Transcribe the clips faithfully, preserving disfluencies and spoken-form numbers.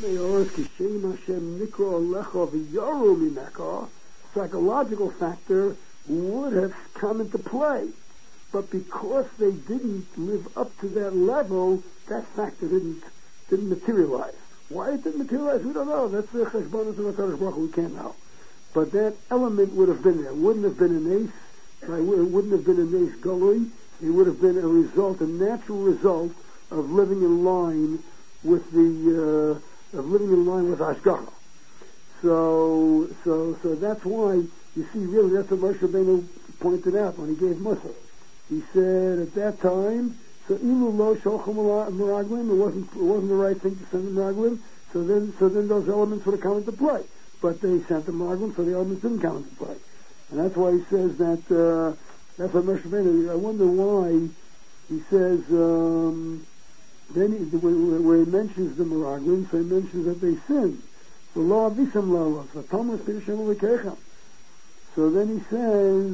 psychological factor would have come into play. But because they didn't live up to that level, that factor didn't didn't materialize. Why it didn't materialize, we don't know. That's the cheshbonos of HaKadosh Baruch Hu, we can't know. But that element would have been there. It wouldn't have been an ace. Right? It wouldn't have been an ace galui. It would have been a result, a natural result of living in line with the uh, of living in line with Hashgacha. So, so, so that's why you see. Really, that's what Moshe Rabbeinu pointed out when he gave Musa. He said at that time, so ilu lo sholchim meraglim, it wasn't it wasn't the right thing to send the meraglim. So then, so then those elements would have come into play. But they sent the meraglim, so the elements didn't come into play. And that's why he says that. Uh, that's what Moshe Rabbeinu. I wonder why he says. Um, then he, where he mentions the meraglim, so he mentions that they sinned. The law of Visam Lalos, the Thomas Pirshem Lekechem. So then he says,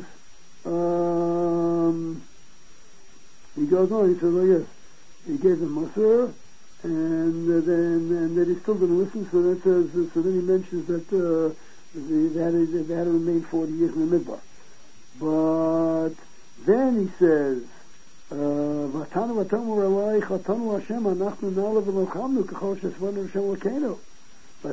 um, he goes on, he says, oh yes, he gave them Masur, and uh, then and then he still didn't listen, so that says, uh, so then he mentions that uh, they, they, had to, they had to remain forty years in the Midbar. But then he says, Vatanu Vatamu Ralai Chatanu Hashem Anachnu Nala V'Lochamnu K'chol Shesvanu Hashem L'Keinu. So,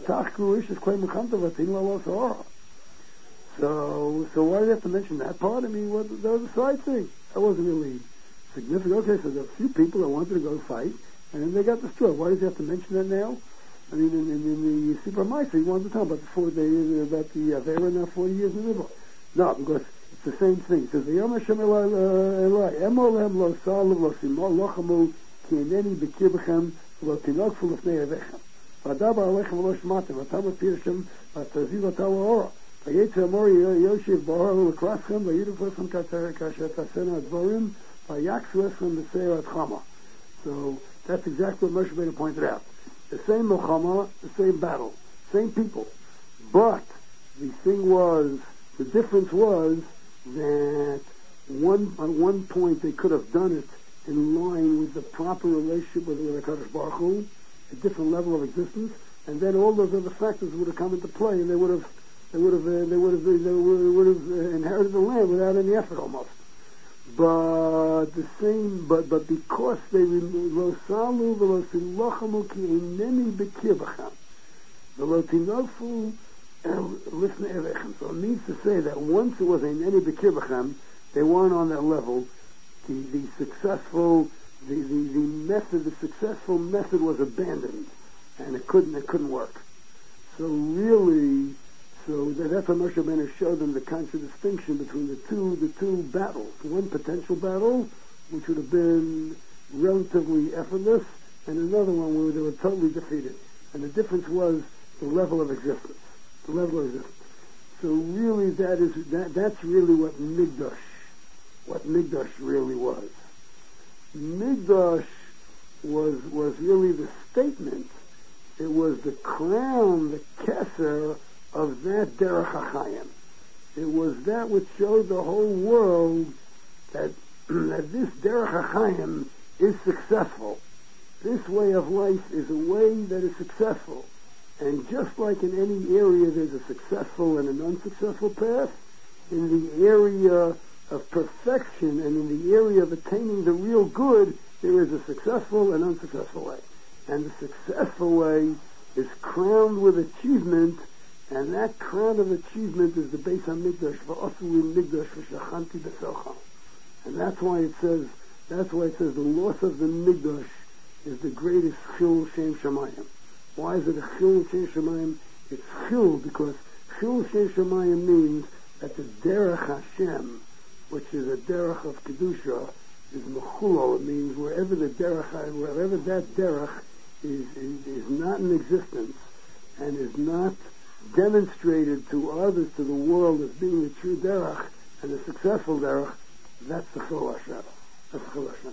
so why do you have to mention that part? I mean, what, that was a side thing. That wasn't really significant. Okay, so there were a few people that wanted to go fight, and they got destroyed. Why does he have to mention that now? I mean, in, in, in the Super Maisa, he wanted to tell about the four days, about the uh, they were now forty years in the middle. No, because it's the same thing. It says, "V'yom Hashem Elai, Emor lehem lo salav lo simol lo chamu ki eneni bekir b'chem lo tinokfu l'fnei avechem." V'adabar alechem v'lo shmatem, v'tam v'pirshem, v'tazil v'tal ha'ora. V'yetze amor yoshev b'hor l'kraschem, v'yidu v'lchem kasher tasena advorim, v'yaksu eschem b'seir adchama. So that's exactly what Moshe Rabbeinu pointed out. The same milchama, the same battle, same people. But the thing was, the difference was that one at one point they could have done it in line with the proper relationship with the HaKadosh Baruch Hu, a different level of existence, and then all those other factors would have come into play, and they would have they would have uh, they would have they would have uh, inherited the land without any effort almost. But the same, but but because they lo salu v'lo silochamu ki eineni bekir b'cham v'lo tinofu lifnei avechem. So it means to say that once it was eineni bekir b'cham, they weren't on that level. The the successful the, the, the method, the successful method was abandoned, and it couldn't it couldn't work. So really. So that's what Moshe Rabbeinu showed them the contradistinction between the two the two battles. One potential battle, which would have been relatively effortless, and another one where they were totally defeated. And the difference was the level of existence. The level of existence. So really that is that that's really what Migdash what Migdash really was. Migdash was was really the statement. It was the crown, the keser of that derech hachayim. It was that which showed the whole world that that this derech hachayim is successful. This way of life is a way that is successful. And just like in any area there's a successful and an unsuccessful path, in the area of perfection and in the area of attaining the real good, there is a successful and unsuccessful way. And the successful way is crowned with achievement. And that crown of achievement is the Beis HaMikdash, v'asu Mikdash v'shachanti b'socha. And that's why it says, that's why it says the loss of the Mikdash is the greatest chil shem shamayim. Why is it a chil shem shamayim? It's chil because chil shem shamayim means that the derech Hashem, which is a derech of kedusha, is mechulol. It means wherever the derech, wherever that derech is, is is not in existence and is not demonstrated to others, to the world, as being the true derech and the successful derech, that's the chil Hashem. That's the chil Hashem.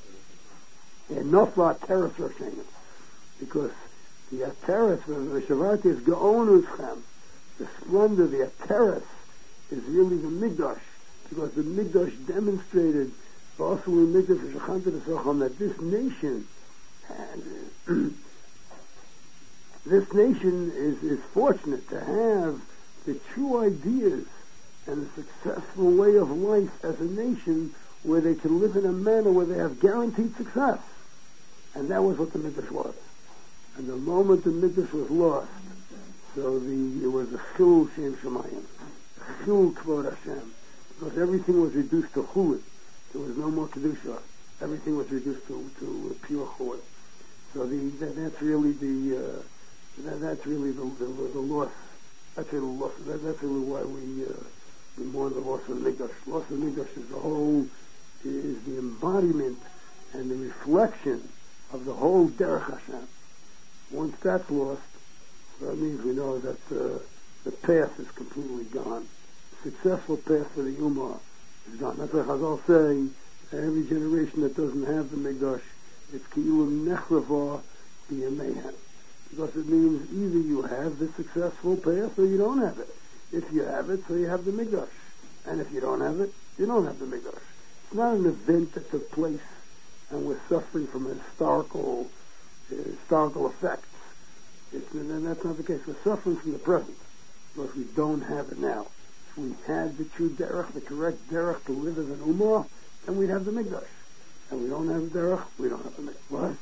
And nofla teres Roshenim, because the ateres, the shavarti is gaonuschem, the splendor, the ateres is really the Mikdash, because the Mikdash demonstrated also in Mikdash Shachanti B'Socham that this nation had this nation is, is fortunate to have the true ideas and a successful way of life as a nation where they can live in a manner where they have guaranteed success. And that was what the Midrash was. And the moment the Midrash was lost, so the it was a chil shem shemayim, a chil kvod Hashem, because everything was reduced to chulin. There was no more kedusha. Everything was reduced to, to pure chulin. So the that, that's really the uh, that, that's really the, the the loss. That's really the loss. That, that's really why we uh, we mourn the loss of the Mikdash. Loss of the Mikdash is the whole is the embodiment and the reflection of the whole derech Hashem. Once that's lost, that means we know that uh, the path is completely gone. The successful path for the Ummah is gone. That's why Chazal say every generation that doesn't have the Mikdash, it's ki'ilu nechrava b'yamehem. Because it means either you have the successful path or you don't have it. If you have it, so you have the Mikdash. And if you don't have it, you don't have the Mikdash. It's not an event that took place and we're suffering from historical uh, historical effects. It's, and that's not the case. We're suffering from the present because we don't have it now. If we had the true derech, the correct derech to live as an ummah, then we'd have the Mikdash. And we don't have the derech, we don't have the Mikdash. What?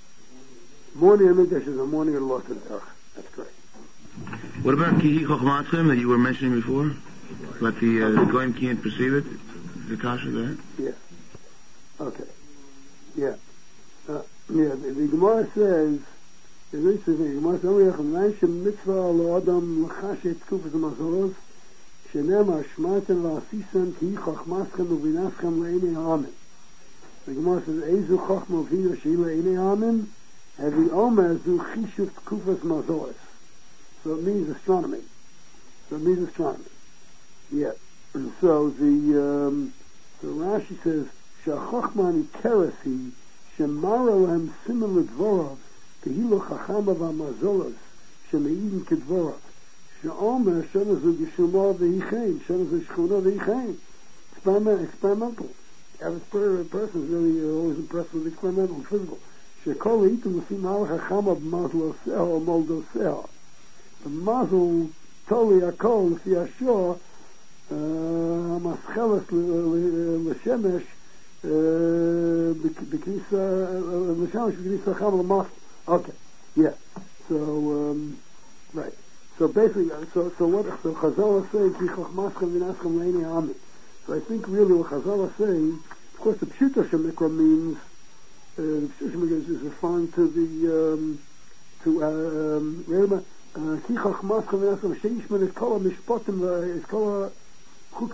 Mourning of Mikdash is a mourning of the loss of the derech. That's correct. What about Kihi Chochmatchem that you were mentioning before? But the uh, the Goyim can't perceive it? The Kasha there? Yeah. Okay. Yeah. Uh, yeah, the, the Gemara says, the Gemara says, "Only Lechem mitzvah lo adam lachashet tkufas mazoros shenemar shmartem v'asisem ki chochmaschem uvinaschem le'enei ha'amin." The Gemara says, "Ezu chochma uvina she'i le'enei ha'amin hevi omer zu chishuf tkufas mazoros." So it means astronomy. So it means astronomy. Yeah. And so the um, so Rashi says, "Shachochma nikerasi shemaro hem simen ledvorav kehilu chachama v'amazoros shemeidin kedvorav sheomer shana zu geshuma v'yichein shana zu shchuna v'yichein." Experiment, experimental. The average person is really uh, always impressed with experimental and physical. Shekol itum l'fi malach chachama b'mazlo seho or moldo seho. The mazel totally akol l'fi ashor המסחלת לשמש בכניסה לשמש בכניסה חם למס. Okay, yeah. So um, right. So basically, so so what? So Chazal is saying ki chochmaschem v'naschem le'enei ha'amin. So I think really what Chazal is saying, of course, the Pshuto Shemikra means uh, the Pshuto Shemikra is referring to the um, to um, remember ki chochmaschem v'naschem sheishman is kol mishpotim is kol but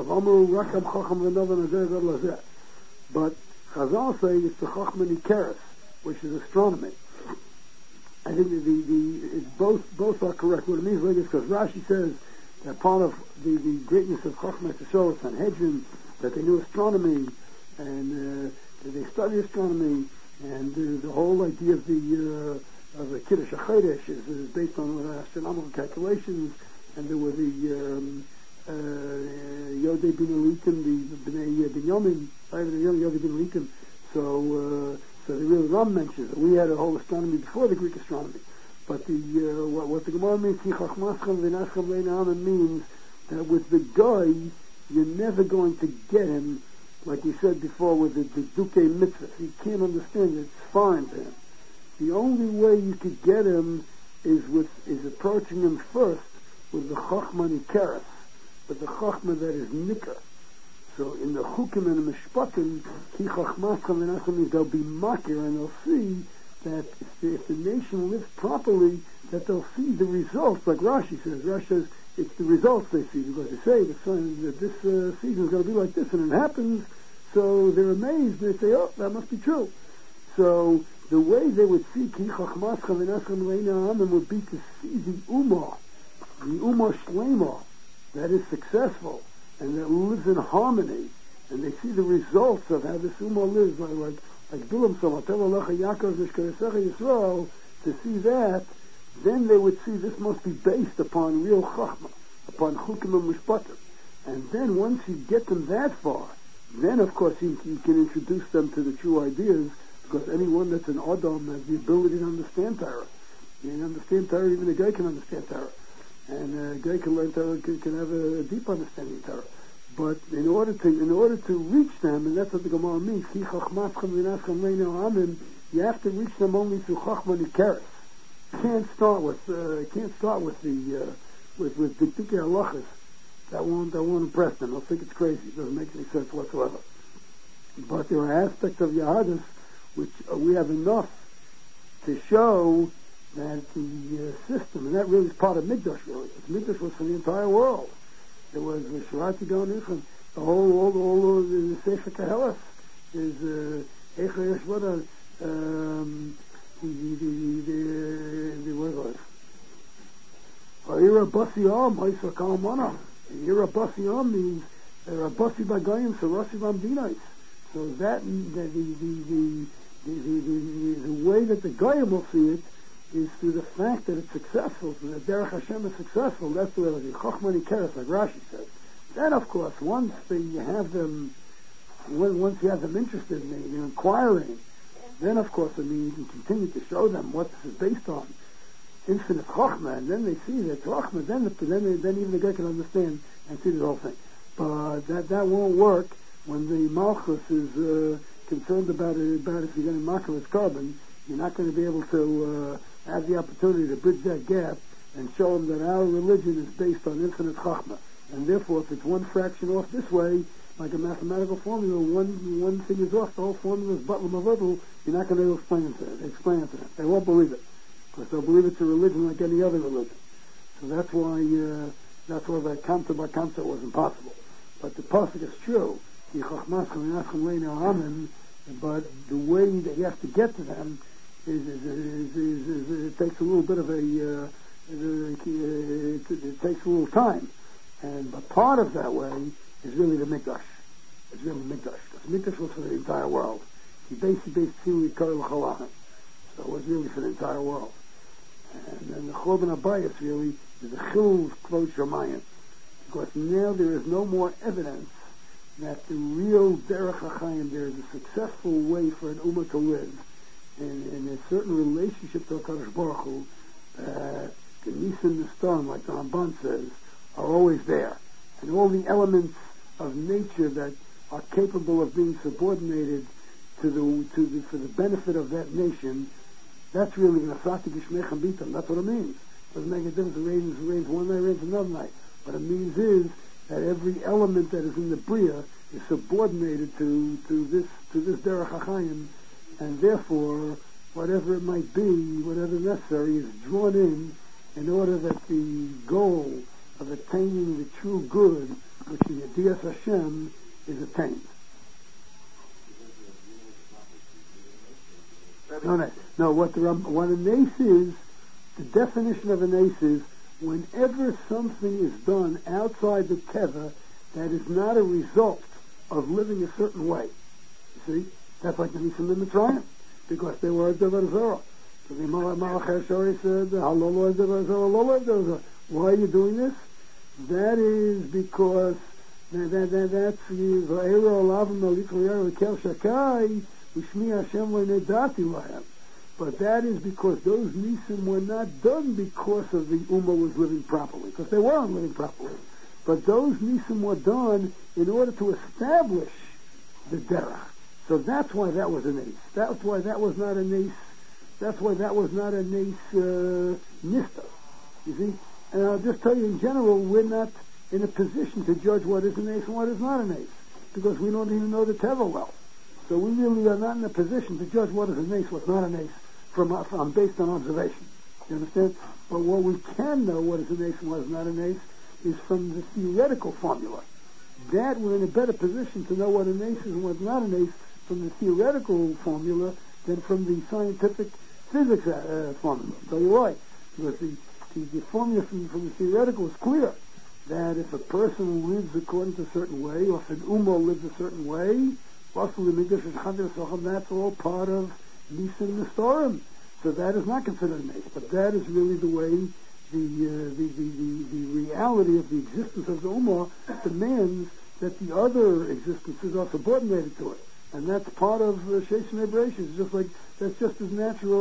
Chazal say it's the Chochma Nikeres, which is astronomy. I think the, the, the it's both both are correct. What it means like this, because Rashi says that part of the, the greatness of Chochma Yisrael Sanhedrin, that they knew astronomy and uh, that they studied astronomy, and uh, the whole idea of the uh, of the Kiddush HaChodesh is, is based on uh, astronomical calculations, and there were the um, Uh, Yodei bin Elikim, the Bnei Binyamin, Yodei bin Elikim. So, uh, so the real Ram mentions that we had a whole astronomy before the Greek astronomy. But the uh, what, what the Gemara means, means that with the guy, you're never going to get him, like we said before, with the, the Duke Mitzvah. You can't understand it. It's foreign to him. The only way you could get him is with is approaching him first with the Chochma Nikeres, but the Chochma that is Nikar. So in the Chukim and the Mishpatim, Ki Chochmaschem v'naschem means they'll be makir, and they'll see that if the, if the nation lives properly, that they'll see the results, like Rashi says. Rashi says it's the results they see, because they say the sun, that this uh, season is going to be like this, and it happens, so they're amazed, and they say, oh, that must be true. So the way they would see Ki Chochmaschem v'naschem le'enei ha'amin would be to see the Ummah, the Ummah Shlema, that is successful and that lives in harmony, and they see the results of how this Ummah lives, like like, like Bilam Yisrael, to see that, then they would see this must be based upon real Chachma, upon Chukim and Mishpatim. And then once you get them that far, then of course you, you can introduce them to the true ideas, because anyone that's an Adam has the ability to understand Torah. You can understand Torah, even a guy can understand Torah. And a guy can learn Torah, can, can have a, a deep understanding of Torah. But in order to in order to reach them, and that's what the Gemara means, you have to reach them only through Chachma Nikeres. Can't start with uh, can't start with the uh, with with the Dikdukei halachas. That won't that won't impress them. They'll think it's crazy. It doesn't make any sense whatsoever. But there are aspects of Yahadus which uh, we have enough to show that the uh, system, and that really is part of Mikdash. Really, Mikdash was for the entire world. There was the Sharati going from the whole all all of the Sefer Kehelas is Eicha Yeshvada. Um, the the the the what was Ha'ira Basi Am Ha'isa Kalmana. Ha'ira Basi Am means Rabasi Bagayim Sarasi Vamdinais. So that the the the the the, the, the, the way that the Goyim will see it is through the fact that it's successful, so that Derech Hashem is successful. That's the way it is. Chachma Nikeres, like Rashi says. Then, of course, once they, you have them, once you have them interested in, in inquiring, then, of course, I mean, you can continue to show them what this is based on. Infinite Chachma, and then they see that Chachma, then, the, then, they, then even the guy can understand and see the whole thing. But that that won't work when the Malchus is uh, concerned about it, about if you're going to market its carbon. You're not going to be able to uh, have the opportunity to bridge that gap and show them that our religion is based on infinite Chachma. And therefore, if it's one fraction off this way, like a mathematical formula, one one thing is off, the whole formula is butlam of little, you're not going to explain it to them. Explain it to them. They won't believe it. Because they'll believe it's a religion like any other religion. So that's why uh, that's why that kamta by kamta was impossible. But the pasuk is true. But the way that you have to get to them is, is, is, is, is, is it takes a little bit of a uh, it, it, it takes a little time. And but part of that way is really the Mikdash. It's really Mikdash. Because Mikdash was for the entire world. He basically based Tzili Kol Chalachim. So it was really for the entire world. And then the Churban Abayis really is a Chilul Kvod Shamayim. Because now there is no more evidence that the real Derech HaChaim, there is a successful way for an Ummah to live in, in a certain relationship to HaKadosh Baruch Hu. Uh, the Nisan Nistan, like the Ramban says, are always there. And all the elements of nature that are capable of being subordinated to the, to the, for the benefit of that nation, that's really Nasati Gishmech and Bitam. That's what it means. It doesn't make a difference if it rains, it rains one night, it rains another night. What it means is that every element that is in the Bria is subordinated to, to this to this Derech HaChaim, and therefore, whatever it might be, whatever necessary, is drawn in in order that the goal of attaining the true good, which is Yediyas Hashem, is attained. No, no, no. What the what a nace is, the definition of a nace is whenever something is done outside the teva that is not a result of living a certain way. You see, that's like the Nisim in Mitzrayim, because they were a Devar Zorah. So the Malach HaShori said, "Halolo Devar Zorah, Halolo Devar Zorah." Why are you doing this? That is because that that, that that's the Va'era Olavim Aliklayar Kel Shakai. But that is because those nisim were not done because of the Ummah was living properly, because they weren't living properly. But those nisim were done in order to establish the derech. So that's why that was a nace. That's why that was not a nace. That's why that was not a nace uh, nista. You see? And I'll just tell you in general, we're not in a position to judge what is a nace and what is not a nace, because we don't even know the teva well. So we really are not in a position to judge what is a nace, what's not a nace, from, uh, from based on observation. You understand? But what we can know what is a nace and what is not a nace is from the theoretical formula. That we're in a better position to know what a nace is and what's not a nace from the theoretical formula than from the scientific physics uh, formula. So you're right. Because the, the, the formula from, from the theoretical is clear. That if a person lives according to a certain way, or if an ummah lives a certain way, that's all part of Nisan Nestorim. So that is not considered a nace. But that is really the way the, uh, the, the, the, the reality of the existence of the Ummah demands that the other existences are subordinated to it. And that's part of uh, Sheish Nebreshis. It's just like, that's just as natural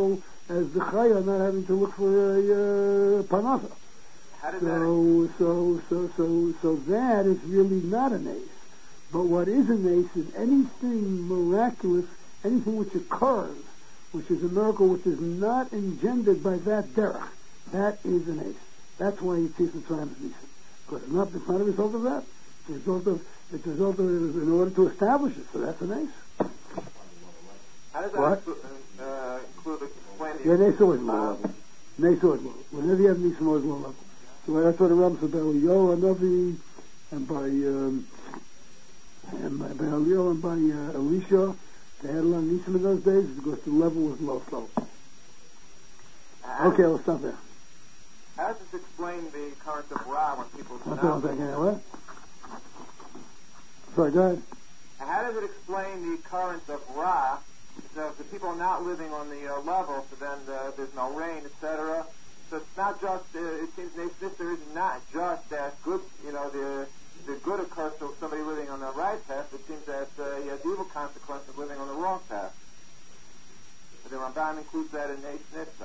as the chaya not having to look for a uh, panasa. How does So, so, so, so, so that is really not an ace. But what is an ace is anything miraculous, anything which occurs, which is a miracle, which is not engendered by that derech. That is an ace. That's why you see the triumph of Nisan. Because it's not, it's not a result of that. It's a result of, it's a result of, in order to establish it. So that's an ace. How does that What? include, uh, include explaining? Yeah, Nesa is low level. Nesa is low. Whenever you have Nisan, is low level. So that's what the Ram said by Eliyahu Hanavi and by um, and by, by Eliyahu and by uh, Elisha. They had a lot of Nisan in those days because the level was low, slow. Okay, we'll stop there. How does this explain the current of Ra when people do What's not? that? What? Sorry, go ahead. How does it explain the current of Ra? So if the people are not living on the uh, level, so then uh, there's no rain, et cetera. So it's not just. Uh, it seems this there is not just that good. You know, the the good occurs to somebody living on the right path. It seems that uh, he has evil consequences of living on the wrong path. But the Rambam includes that in Eish Nitza.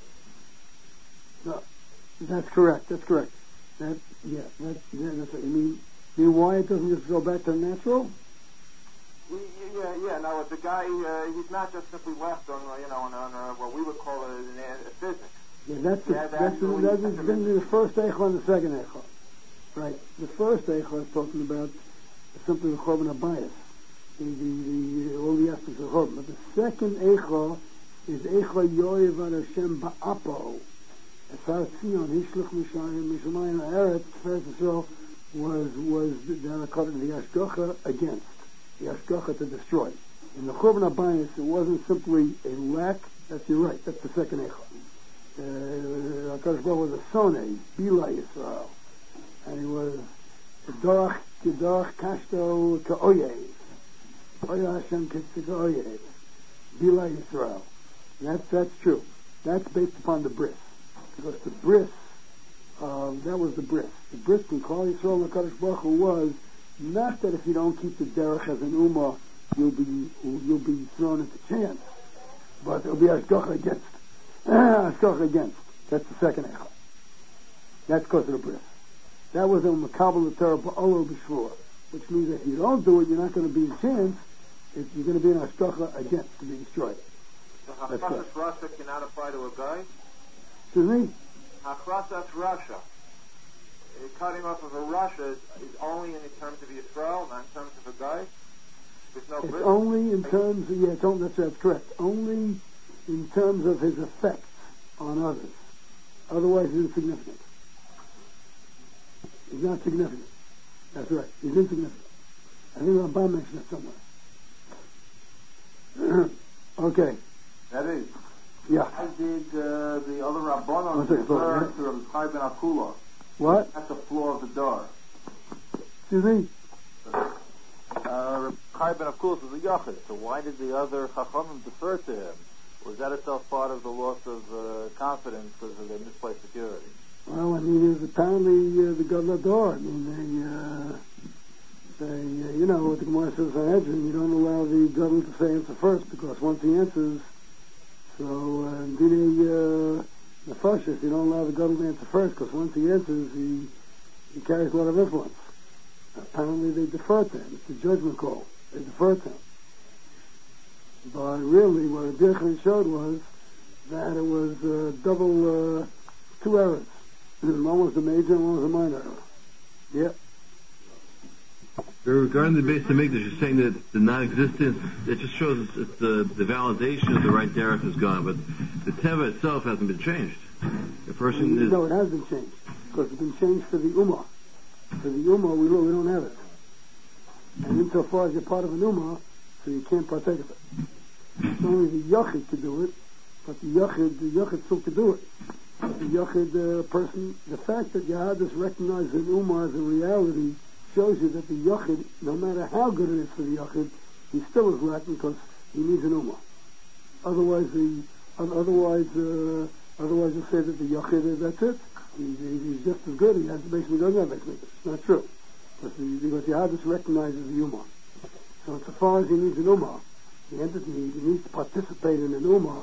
No, that's correct. That's correct. That yeah. That, yeah that's what you mean. You mean why it doesn't just go back to natural? We, yeah, yeah. No, the guy uh, he's not just simply left on uh, you know on, on uh, what we would call a, a physics. Yeah, that's the, Yeah, that's the, that's the, been the first eichel and the second eichel. Right. The first eichel is talking about simply the Chorban Abayis, the, the, the, all the aspects of Chorban. But the second eichel is eichel Yoyev ad Hashem ba'apo. As far as Tzion, Hishlich Mishayim, Mishamayim Eretz, First Israel was, was the, the Ashgacha against, the Ashgacha to destroy. In the Chorban Abayis, it wasn't simply a lack, that's you're right, that's the second eichel. Uh, HaKadosh Baruch Hu was a sonay, Bila Yisrael, and he was Kedorach, Kedorach Kashto Ka'oyev, Oya Hashem Ka'oyev, Bila Yisrael. That's, that's true. That's based upon the bris. Because the bris, uh, that was the bris. The bris in Kol Yisrael and HaKadosh Baruch Hu was not that if you don't keep the derech as an ummah, you'll be, you'll be thrown into chance, but it'll be Ashgacha against. Ashgacha against. That's the second eichel. That's because of the bris. That was a Makabal L'Torah Ba'olo B'Shvur, which means that if you don't do it, you're not going to be in chance. If you're going to be in Ashgacha against to be destroyed. So Hachrasas Rasha cannot apply to a guy? Excuse me? Hachrasas Rasha. Cutting off of a Rasha is, is only in terms of Yisrael, not in terms of a guy? There's no It's bris? only in terms of, yeah, it's only, that's, that's correct. Only in terms of his effects on others. Otherwise, he's insignificant. He's not significant. That's right. He's insignificant. I think Rambam mentioned it somewhere. Okay. That is. Yeah. I did uh, the other Rabbanon One second, sorry, refer to Rabbi Chai ben Akula. What? That's the flaw of the door. Excuse me? Uh, Rabbi Chai ben Akula was a Yachid, so why did the other Chachamim defer to him? Was that itself part of the loss of uh, confidence because of their misplaced security? Well, I mean, it was apparently uh, the Gadol Dor. I mean, they, uh, they uh, you know, what the Gemara says on Edrin, you don't allow the Gadol to say answer first, because once he answers, so, uh, Dini, uh, Nefashis, you don't allow the Gadol to answer first, because once he answers, he, he carries a lot of influence. Apparently they defer to him. It's a judgment call. They defer to him. But really, what Abirchan showed was that it was uh, double, uh, two errors. One was a major and one was a minor error. Yeah. Regarding the base of Mikdash, you're saying that the non-existence, it just shows it's, it's the, the validation of the right derech is gone, but the teva itself hasn't been changed. The person is... No, it has been changed, because it's been changed for the Ummah. For the Ummah, we, we don't have it. And insofar as you're part of an Ummah, so you can't partake of it. It's only the Yachid to do it, but the Yachid, the Yachid still could do it. But the Yachid uh, person, the fact that Yahadis recognizes an Ummah as a reality shows you that the Yachid, no matter how good it is for the Yachid, he still is lacking because he needs an Ummah. Otherwise, the otherwise, uh, otherwise you'll say that the Yachid, that's it. He, he's just as good. He has the basement, doesn't have basement. It's not true. Because the, because Yahadis recognizes the Ummah. So insofar as he needs an Ummah, the entity he needs to participate in an Ummah,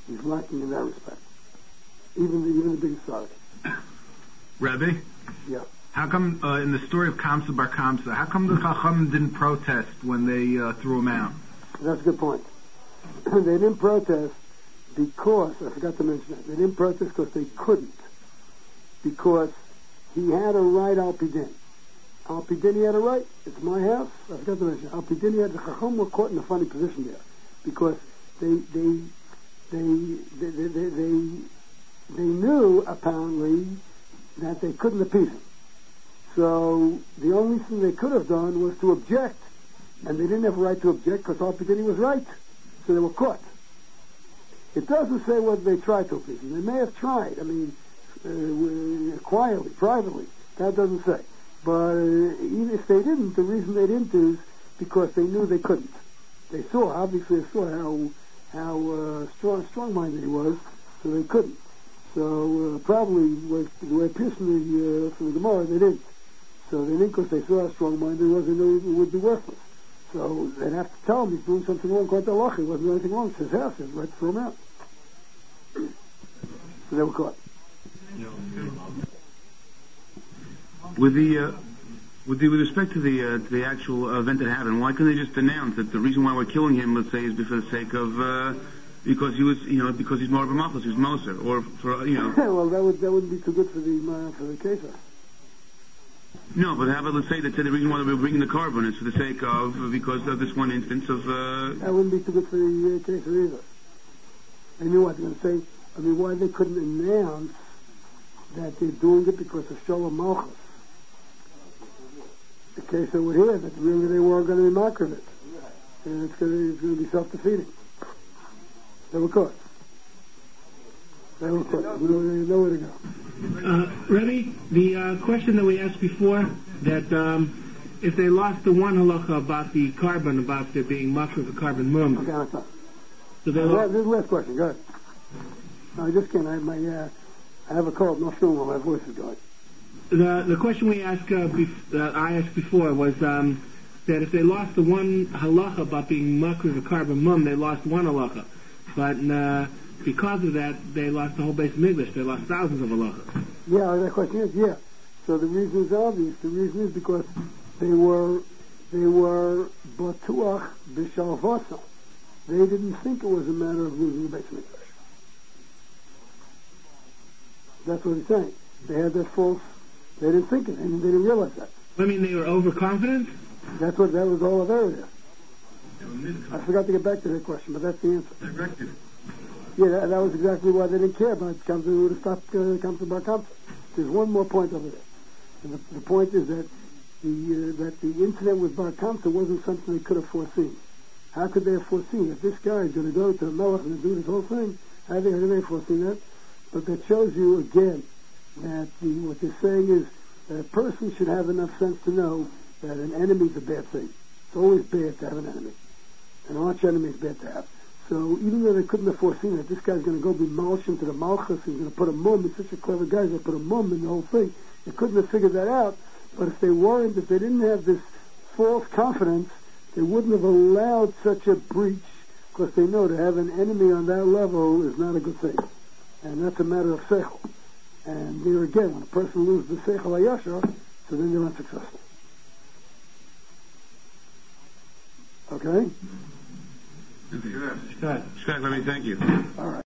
He's lacking in that respect. Even the, even the biggest tzaddik. Rebbe? Yeah. How come, uh, in the story of Kamsa Bar Kamsa, how come the Chacham didn't protest when they uh, threw him out? That's a good point. They didn't protest because, I forgot to mention that, they didn't protest because they couldn't. Because he had a right al pidin. Al pidin he had a right. It's my house. I forgot to mention, al pidin he had, the Chacham were caught in a funny position there. Because they, they, they, they, they, they, they, they knew, apparently, that they couldn't appease him. So the only thing they could have done was to object, and they didn't have a right to object because Al Pidini was right. So they were caught. It doesn't say whether they tried to appease him. They may have tried. I mean, uh, quietly, privately. That doesn't say. But uh, even if they didn't, the reason they didn't is because they knew they couldn't. They saw, obviously, they saw how how uh, strong, strong-minded he was, so they couldn't. So uh, probably was the way it appears from the uh, from the Gemara, they didn't. So they didn't because they saw how strong-minded he was, they knew it would be worthless. So they'd have to tell him he's doing something wrong. Quite the law, he wasn't doing anything wrong. It's his house. He's right to throw him out. So they were caught. With the uh, with the with respect to the uh, to the actual event that happened, why couldn't they just announce that the reason why we're killing him, let's say, is for the sake of uh, because he was, you know, because he's more of a machos, he's Moser, or for, you know. Well, that would that wouldn't be too good for the uh, for the case. No, but how about, let's say that the reason why we're bringing the carbon is for the sake of, because of this one instance of... Uh... That wouldn't be too good for the uh, case either. And you know what they're going to say? I mean, why they couldn't announce that they're doing it because of Shalom Malchus. The case that would hear that really they weren't going to be marked it. And it's going to, it's going to be self-defeating. They were caught. They were caught. We don't know where to go. Uh, Rebbe, the uh, question that we asked before, that um, if they lost the one halacha about the carbon, about there being much of a carbon mum. Okay, that's all. So they uh, lost... This is the last question. Go ahead. No, I just can't. I have my. Uh, I have a cold. No feeling while my voice is going. The the question we asked, uh, bef- uh, I asked before was um, that if they lost the one halacha about being much of a carbon mum, they lost one halacha, but. Uh, Because of that, they lost the whole base of English. They lost thousands of halachas. Yeah, that question is, yeah. So the reason is obvious. The reason is because they were, they were batuach b'shalvasa. They didn't think it was a matter of losing the base of English. That's what he's saying. They had that false, they didn't think it, and they didn't realize that. I mean, they were overconfident? That's what, that was all of there. I forgot to get back to that question, but that's the answer. Directed. Yeah, that, that was exactly why they didn't care about it. Comes to would have stopped uh, comes to Bar Kamsa. There's one more point over there, and the, the point is that the uh, that the incident with Bar Kamsa wasn't something they could have foreseen. How could they have foreseen that this guy is going to go to Melech and do this whole thing? How did they, how did they foresee that? But that shows you again that the, what they're saying is that a person should have enough sense to know that an enemy is a bad thing. It's always bad to have an enemy. An arch enemy is bad to have. So even though they couldn't have foreseen that this guy's going to go be malshim to the malchus, he's going to put a mum, he's such a clever guy, he's going to put a mum in the whole thing. They couldn't have figured that out. But if they weren't, if they didn't have this false confidence, they wouldn't have allowed such a breach, because they know to have an enemy on that level is not a good thing. And that's a matter of seichel. And there again, when a person loses the seichel hayashar, so then they're unsuccessful. Okay? Scott, let me thank you. All right.